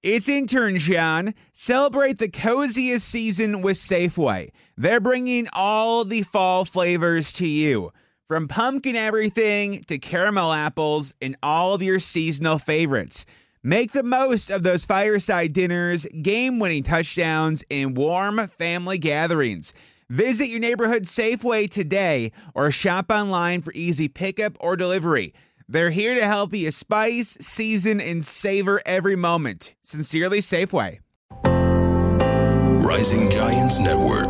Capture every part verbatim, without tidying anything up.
It's intern John. Celebrate the coziest season with Safeway. They're bringing all the fall flavors to you. From pumpkin everything to caramel apples and all of your seasonal favorites. Make the most of those fireside dinners, game-winning touchdowns, and warm family gatherings. Visit your neighborhood Safeway today or shop online for easy pickup or delivery. They're here to help you spice, season, and savor every moment. Sincerely, Safeway. Rising Giants Network.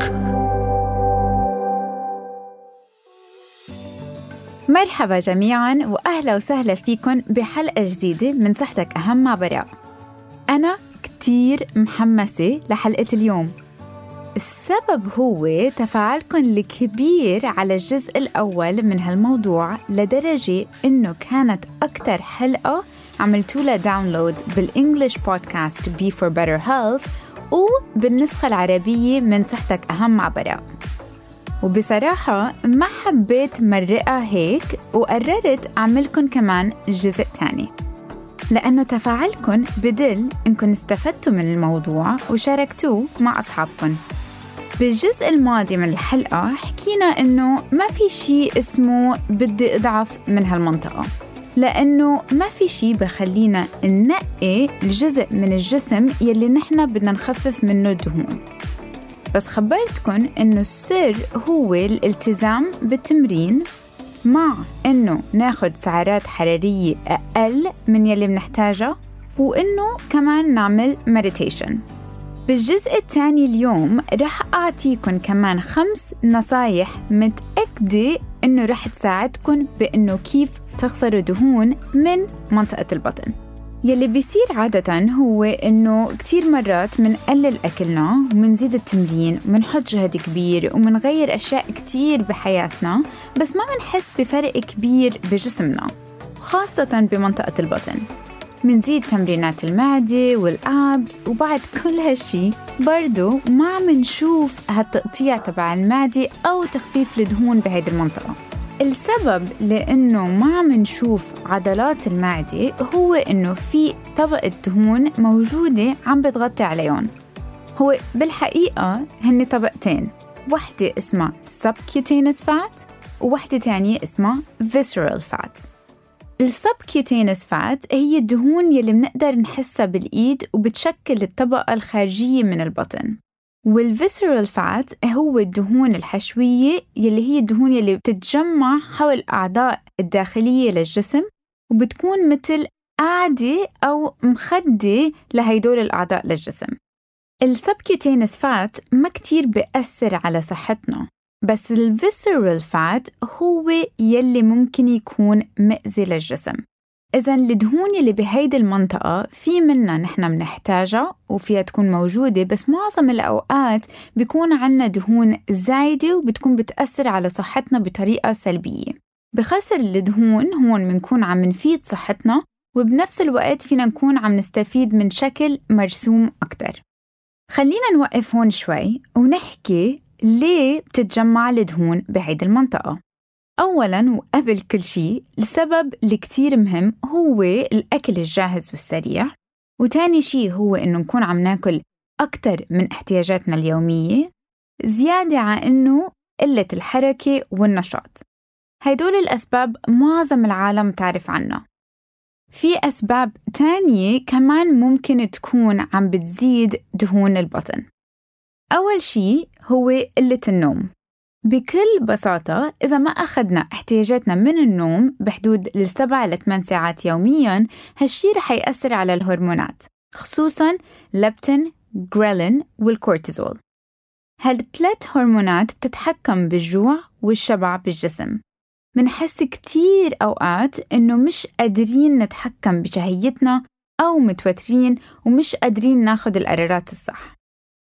مرحبا جميعاً وأهلا وسهلا فيكم بحلقة جديدة من صحتك أهم مع براء. أنا كتير محمسة لحلقة اليوم. السبب هو تفاعلكم الكبير على الجزء الأول من هالموضوع لدرجة إنه كانت أكتر حلقة عملتوا لها داونلود بالإنجليش بودكاست Be for Better Health وبالنسخة العربية من صحتك أهم مع براء. وبصراحة ما حبيت مرقها هيك وقررت أعملكم كمان جزء تاني لأنه تفاعلكم بدل إنكم استفدتوا من الموضوع وشاركتوه مع أصحابكم. بالجزء الماضي من الحلقة حكينا إنه ما في شيء اسمه بدي أضعف من هالمنطقة لأنه ما في شيء بخلينا ننقي الجزء من الجسم يلي نحنا بدنا نخفف منه دهون. بس خبرتكم إنه السر هو الالتزام بالتمرين مع إنه ناخد سعرات حرارية أقل من يلي بنحتاجها وإنه كمان نعمل مديتيشن. بالجزء الثاني اليوم رح أعطيكم كمان خمس نصايح متأكدة إنه رح تساعدكم بإنه كيف تخسروا دهون من منطقة البطن. يلي بيصير عادة هو إنه كتير مرات منقلل أكلنا ومنزيد التمرين ومنحط جهد كبير ومنغير أشياء كتير بحياتنا بس ما منحس بفرق كبير بجسمنا خاصة بمنطقة البطن. منزيد تمرينات المعدة والأبس وبعد كل هالشي برضو ما منشوف هالتقطيع تبع المعدة أو تخفيف الدهون بهيدي المنطقة. السبب لأنه ما منشوف عضلات المعدة هو إنه في طبقة دهون موجودة عم بتغطي عليهم. هو بالحقيقة هن طبقتين، واحدة اسمها subcutaneous fat وواحدة تانية اسمها visceral fat. السبكيوتينس فات هي الدهون يلي منقدر نحسها بالإيد وبتشكل الطبقة الخارجية من البطن. والفيسرال فات هو الدهون الحشوية يلي هي الدهون يلي بتتجمع حول الأعضاء الداخلية للجسم وبتكون مثل قاعدة أو مخدة لهيدول الأعضاء للجسم. السبكيوتينس فات ما كتير بيأثر على صحتنا بس الفيسرال فات هو يلي ممكن يكون مأذي للجسم. إذن الدهون يلي بهيدي المنطقة في منها نحنا منحتاجها وفيها تكون موجودة بس معظم الأوقات بيكون عنا دهون زايدة وبتكون بتأثر على صحتنا بطريقة سلبية. بخسر الدهون هون منكون عم نفيد صحتنا وبنفس الوقت فينا نكون عم نستفيد من شكل مرسوم أكتر. خلينا نوقف هون شوي ونحكي ليه بتتجمع الدهون بهيدي المنطقة. أولاً وقبل كل شيء السبب اللي كتير مهم هو الأكل الجاهز والسريع، وتاني شيء هو إنه نكون عم ناكل أكتر من احتياجاتنا اليومية، زيادة عن إنه قلة الحركة والنشاط. هيدول الأسباب معظم العالم تعرف عنها. في أسباب تانية كمان ممكن تكون عم بتزيد دهون البطن. أول شيء هو قلة النوم. بكل بساطة إذا ما أخذنا احتياجاتنا من النوم بحدود السبع لثمان ساعات يومياً هالشي رح يأثر على الهرمونات خصوصاً لابتين، غريلين والكورتيزول. هالثلاث هرمونات بتتحكم بالجوع والشبع بالجسم. منحس كتير أوقات إنه مش قادرين نتحكم بشهيتنا أو متوترين ومش قادرين ناخد القرارات الصح،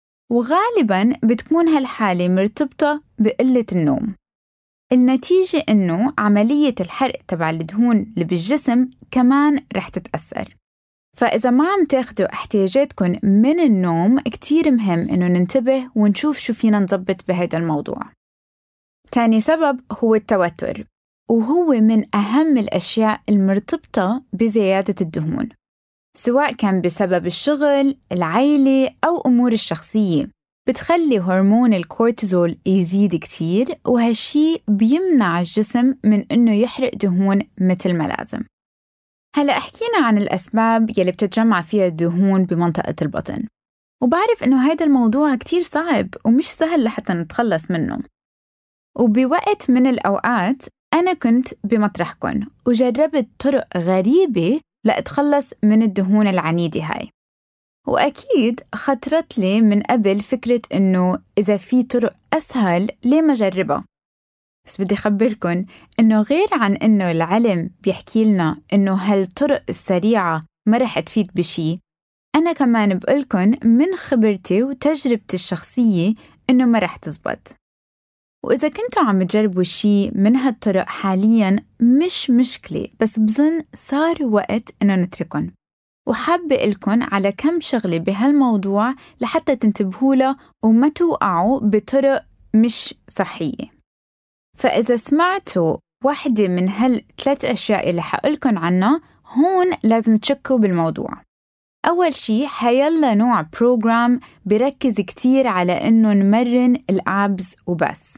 وغالباً بتكون هالحالة مرتبطة بقلة النوم. النتيجة إنه عملية الحرق تبع الدهون اللي بالجسم كمان رح تتأثر. فإذا ما عم تاخدوا احتياجاتكم من النوم كتير مهم إنه ننتبه ونشوف شو فينا نضبط بهذا الموضوع. تاني سبب هو التوتر، وهو من أهم الأشياء المرتبطة بزيادة الدهون. سواء كان بسبب الشغل، العيلة أو أمور الشخصية، بتخلي هرمون الكورتيزول يزيد كتير، وهالشي بيمنع الجسم من إنه يحرق دهون مثل ما لازم. هلأ حكينا عن الأسباب يلي بتتجمع فيها الدهون بمنطقة البطن، وبعرف إنه هيدا الموضوع كتير صعب ومش سهل لحتى نتخلص منه. وبوقت من الأوقات أنا كنت بمطرحكن وجربت طرق غريبة لأتخلص من الدهون العنيدة هاي، وأكيد خطرت لي من قبل فكرة إنه إذا في طرق أسهل ليه ما جربها. بس بدي أخبركن إنه غير عن إنه العلم بيحكي لنا إنه هالطرق السريعة ما رح تفيد بشي، أنا كمان بقولكن من خبرتي وتجربتي الشخصية إنه ما رح تزبط. وإذا كنتوا عم تجربوا شي من هالطرق حالياً مش مشكلة، بس بظن صار وقت إنه نتركن، وحابة إلكن على كم شغلة بهالموضوع لحتى تنتبهوا له وما توقعوا بطرق مش صحية. فإذا سمعتوا واحدة من هالثلاث أشياء اللي حقولكن عنها هون لازم تشكوا بالموضوع. أول شي حيلا نوع بروجرام بركز كتير على إنه نمرن الأبز وبس.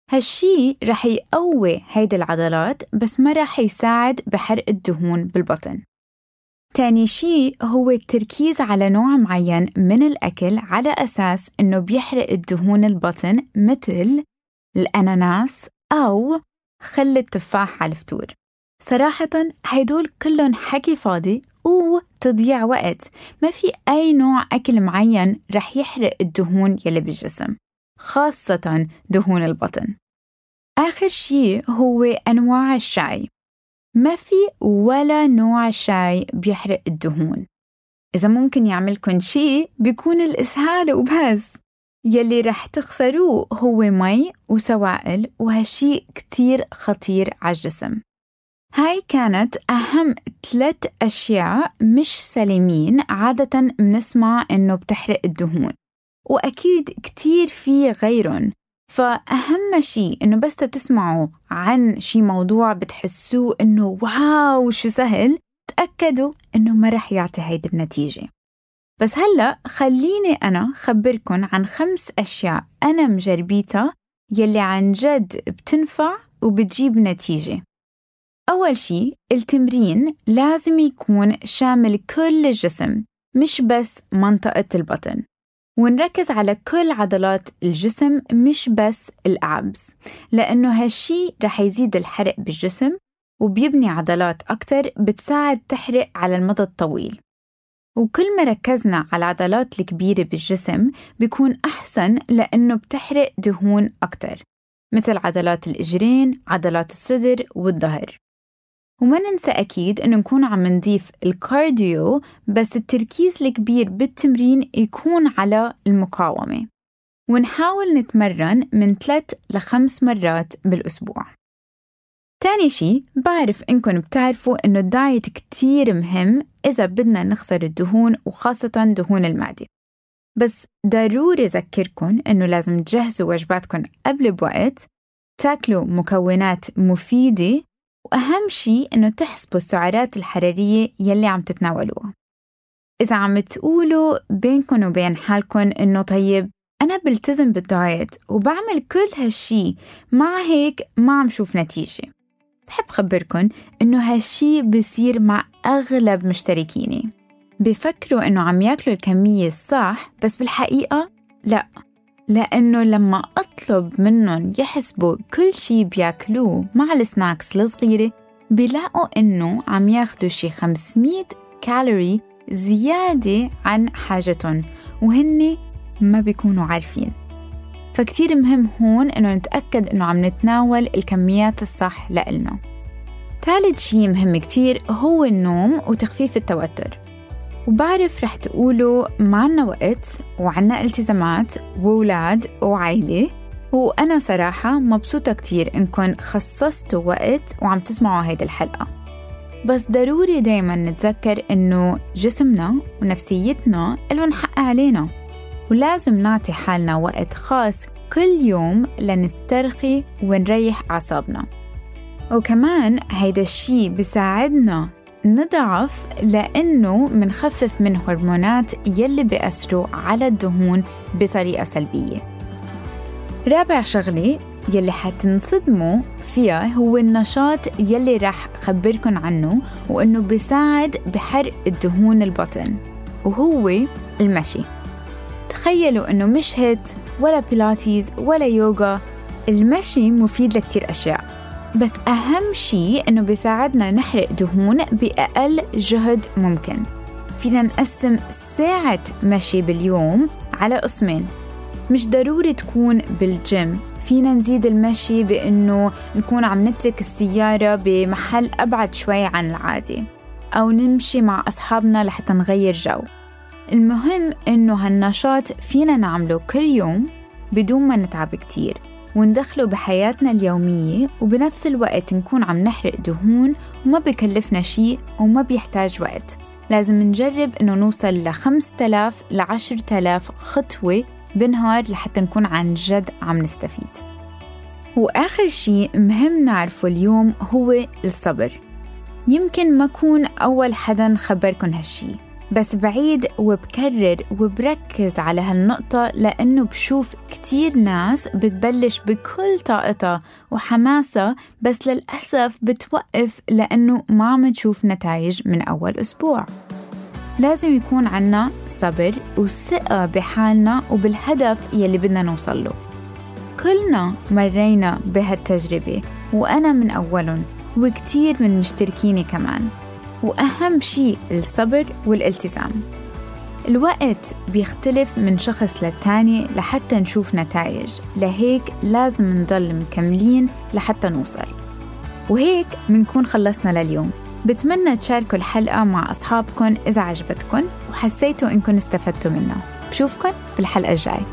هالشي رح يقوي هيدا العضلات بس ما رح يساعد بحرق الدهون بالبطن. تاني شي هو التركيز على نوع معين من الأكل على أساس إنه بيحرق الدهون البطن، مثل الأناناس أو خل التفاح على الفطور. صراحة هيدول كلهم حكي فاضي وتضييع وقت، ما في أي نوع أكل معين رح يحرق الدهون يلي بالجسم، خاصة دهون البطن. آخر شي هو أنواع الشاي، ما في ولا نوع شاي بيحرق الدهون. إذا ممكن يعملكن شي بيكون الإسهال وبس، يلي رح تخسروه هو مي وسوائل، وهالشي كتير خطير على الجسم. هاي كانت أهم ثلاث أشياء مش سليمين عادة بنسمع إنه بتحرق الدهون، وأكيد كتير في غيرهم. فأهم شيء إنه بس تسمعوا عن شي موضوع بتحسوه إنه واو شو سهل، تأكدوا إنه ما رح يعطي هيدا النتيجة. بس هلأ خليني أنا خبركن عن خمس أشياء أنا مجربيتها يلي عن جد بتنفع وبتجيب نتيجة. أول شي التمرين لازم يكون شامل كل الجسم مش بس منطقة البطن، ونركز على كل عضلات الجسم مش بس الأبز، لأنه هالشي رح يزيد الحرق بالجسم وبيبني عضلات أكتر بتساعد تحرق على المدى الطويل. وكل ما ركزنا على العضلات الكبيرة بالجسم بيكون أحسن، لأنه بتحرق دهون أكتر، مثل عضلات الإجرين، عضلات الصدر والظهر. وما ننسى أكيد أنه نكون عم نضيف الكارديو، بس التركيز الكبير بالتمرين يكون على المقاومة، ونحاول نتمرن من ثلاث لخمس مرات بالأسبوع. تاني شي، بعرف إنكم بتعرفوا أنه الدايت كتير مهم إذا بدنا نخسر الدهون وخاصة دهون المعدة، بس ضروري أذكركم أنه لازم تجهزوا وجباتكم قبل بوقت، تاكلوا مكونات مفيدة، وأهم شي إنه تحسبوا السعرات الحرارية يلي عم تتناولوها. إذا عم تقولوا بينكم وبين حالكم إنه طيب أنا بلتزم بالدايت وبعمل كل هالشي، مع هيك ما عم شوف نتيجة، بحب خبركن إنه هالشي بيصير مع أغلب مشتركيني. بيفكروا إنه عم ياكلوا الكمية الصح، بس بالحقيقة لا، لأنه لما أطلب منهم يحسبوا كل شي بياكلوه مع السناكس الصغيرة بيلاقوا إنه عم ياخدوا شي خمسمية كالوري زيادة عن حاجتهم، وهن ما بيكونوا عارفين. فكتير مهم هون إنه نتأكد إنه عم نتناول الكميات الصح لإلنا. ثالث شي مهم كتير هو النوم وتخفيف التوتر. وبعرف رح تقولوا معنا وقت وعنا التزامات وولاد وعائلة، وأنا صراحة مبسوطة كتير إنكم خصصتوا وقت وعم تسمعوا هيدا الحلقة. بس ضروري دايما نتذكر إنه جسمنا ونفسيتنا إلهم حق علينا، ولازم نعطي حالنا وقت خاص كل يوم لنسترخي ونريح أعصابنا. وكمان هيدا الشي بيساعدنا نضعف لأنه منخفف من هرمونات يلي بيأثروا على الدهون بطريقة سلبية. رابع شغلة يلي حتنصدموا فيها هو النشاط يلي راح خبركن عنه، وإنه بيساعد بحرق الدهون البطن، وهو المشي. تخيلوا إنه مش هيت ولا بيلاتيز ولا يوغا، المشي مفيد لكتير أشياء، بس أهم شيء إنه بيساعدنا نحرق دهون بأقل جهد ممكن. فينا نقسم ساعة مشي باليوم على قسمين، مش ضروري تكون بالجيم. فينا نزيد المشي بأنه نكون عم نترك السيارة بمحل أبعد شوي عن العادي، أو نمشي مع أصحابنا لحتى نغير جو. المهم إنه هالنشاط فينا نعمله كل يوم بدون ما نتعب كتير، وندخله بحياتنا اليومية، وبنفس الوقت نكون عم نحرق دهون وما بكلفنا شيء وما بيحتاج وقت. لازم نجرب إنه نوصل لخمسة آلاف لعشرة آلاف خطوة بنهار لحتى نكون عن جد عم نستفيد. وآخر شيء مهم نعرفه اليوم هو الصبر. يمكن ما أكون أول حدا خبركن هالشي، بس بعيد وبكرر وبركز على هالنقطة، لأنه بشوف كتير ناس بتبلش بكل طاقتها وحماسة، بس للأسف بتوقف لأنه ما عم نشوف نتائج من أول أسبوع. لازم يكون عنا صبر وثقة بحالنا وبالهدف يلي بدنا نوصل له. كلنا مرينا بهالتجربة، وأنا من أولهم، وكتير من مشتركيني كمان. وأهم شيء الصبر والالتزام. الوقت بيختلف من شخص للتاني لحتى نشوف نتائج، لهيك لازم نضل مكملين لحتى نوصل. وهيك منكون خلصنا لليوم. بتمنى تشاركوا الحلقة مع أصحابكن إذا عجبتكن وحسيتوا إنكم استفدتوا منها. بشوفكن في الحلقة الجاي.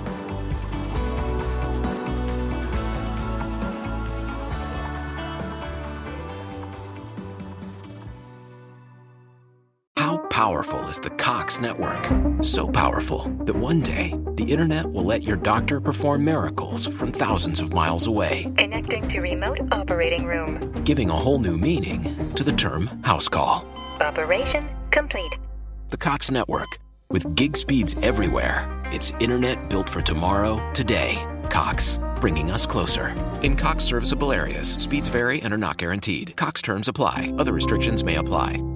Powerful is the Cox Network. So powerful that one day the internet will let your doctor perform miracles from thousands of miles away. Connecting to remote operating room. Giving a whole new meaning to the term house call. Operation complete. The Cox Network. With gig speeds everywhere. It's internet built for tomorrow, today. Cox, bringing us closer. In Cox serviceable areas, speeds vary and are not guaranteed. Cox terms apply. Other restrictions may apply.